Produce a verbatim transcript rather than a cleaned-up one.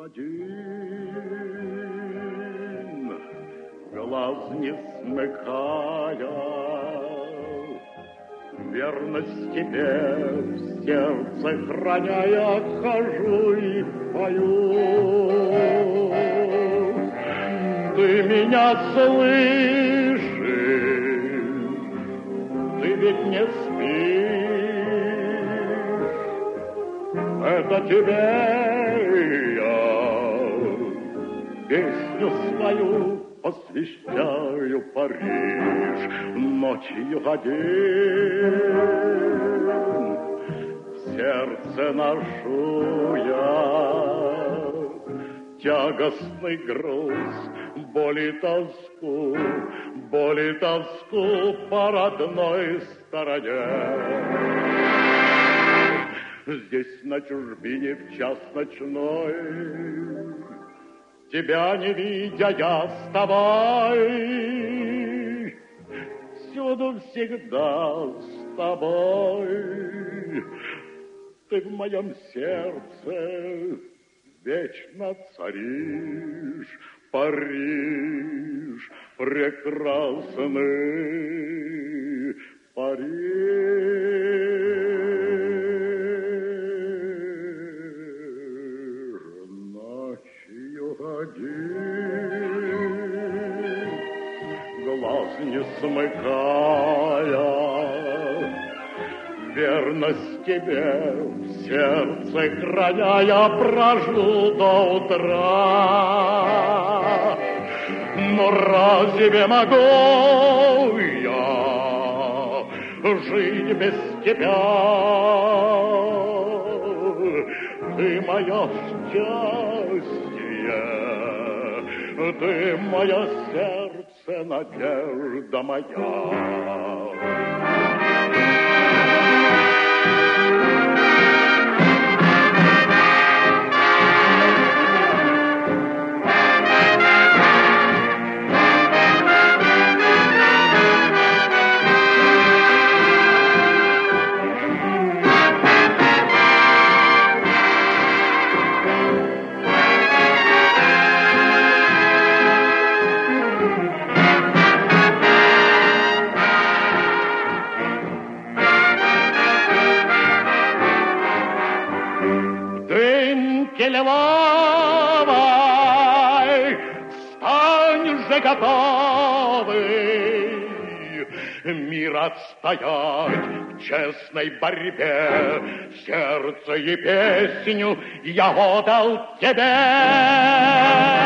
один, глаз не смыкая, верность тебе в сердце храняя, хожу и пою. Ты меня слышишь, ты ведь не спишь, это тебе я песню свою посвящаю, Париж, ночью один в сердце ношу я тягостный груз, боль и тоску, боль и тоску по родной стороне. Здесь на чужбине в час ночной, тебя не видя я с тобой, всюду всегда с тобой. Ты в моем сердце вечно царишь, Париж, прекрасный Париж. Ночью один, глаз не смыкая, верность тебе в сердце храняя, прожду до утра. Но разве могу я жить без тебя? Ты мое счастье, ты мое сердце, надежда моя. Львовой, стань же готовый мир отстоять в честной борьбе. Сердце и песню я отдал тебе.